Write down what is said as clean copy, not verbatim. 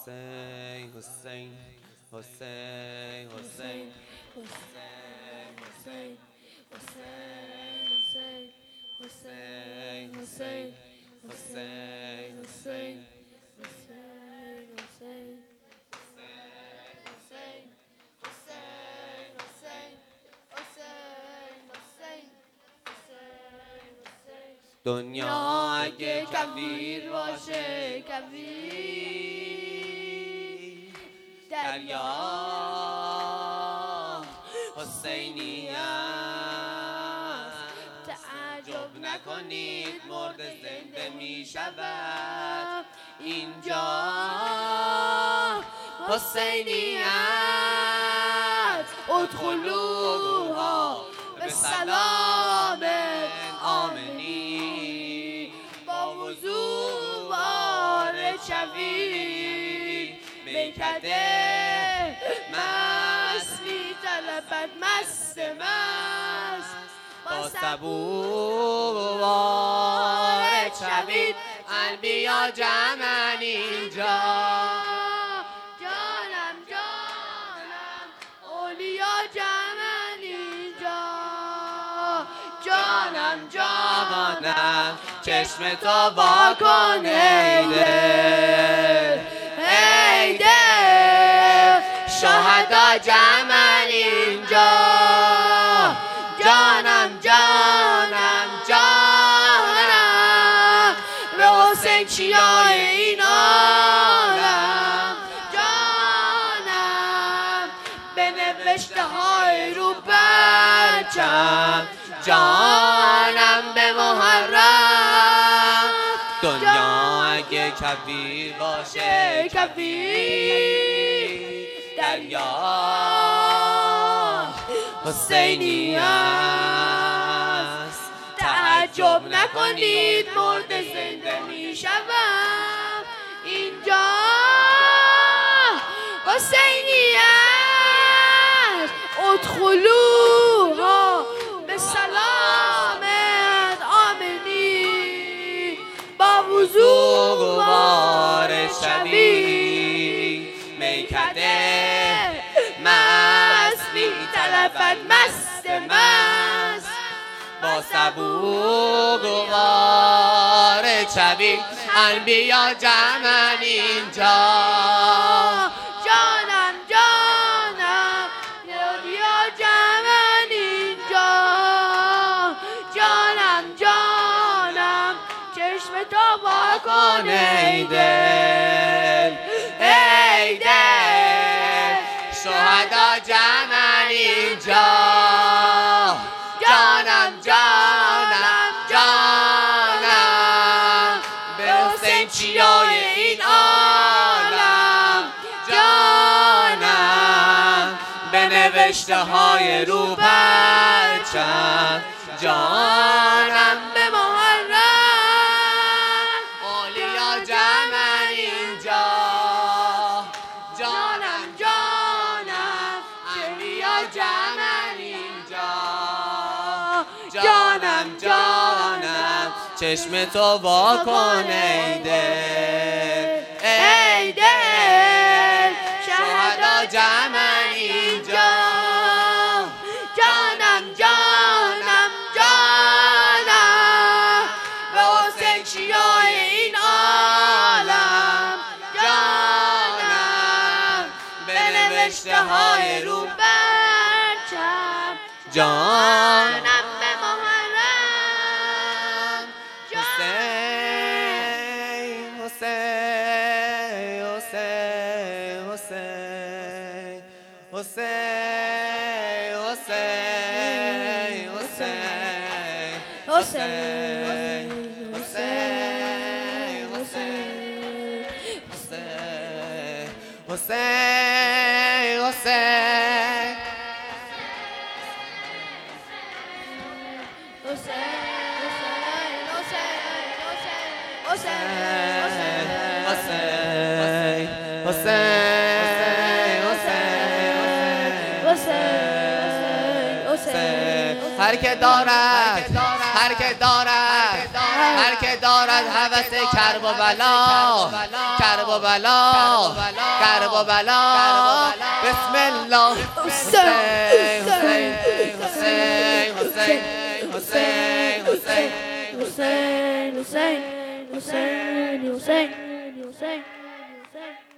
حسین حسین حسین حسین حسین حسین حسین حسین حسین حسین دنیا اگه کویر باشه کویر دریا حسینی است. تعجب نکنید مرد زنده می شود اینجا حسینی است. ادخلوها به سلام آمنی با وضو وارد شوید. میکده مست می طلبد مست با صبور وارد شوید. انبیا جمعن اینجا جانم جانم اولیا جمعن اینجا جانم جانم چشم تو وا کن ای دل ای دل شهدا جمعن اینجا جانم جانم جانم به حسین چیای این عالم جانم به نوشته های رو برچم جانم به محرم. دنیا اگه کویر باشه کویر دریا حسینی است. تعجب نکنید مرد زنده می شود اینجا حسینی است. ادخلوها به سلام آمنی با وضو وارد شوید. میکده مست می طلبد مست با صبور وارد شوید. انبیا جمعن اینجا جانم جانم یا جمعن اینجا جانم جانم چشم تو وا کن ای دل ای دل شهدا جمعن اینجا جانم جانم جانم به حسین چیای این عالم جانم به نوشته های رو پرچم جانم به محرم. اولیا جمعن اینجا جانم جانم انبیا جمعن اینجا جانم جانم چشم تو وا کن ای دل ای دل شهدا جمعن اینجا جانم جانم جانم به حسین چیای این عالم جانم به نوشته های رو برچم جانم به محرم حسین حسین حسین حسین حسین حسین حسین حسین حسین حسین هر که دارد هر که دارد هوس کرب و بلا، کرب و بلا، کرب و بلا، بسم الله. حسین حسین حسین حسین حسین حسین حسین حسین حسین حسین حسین حسین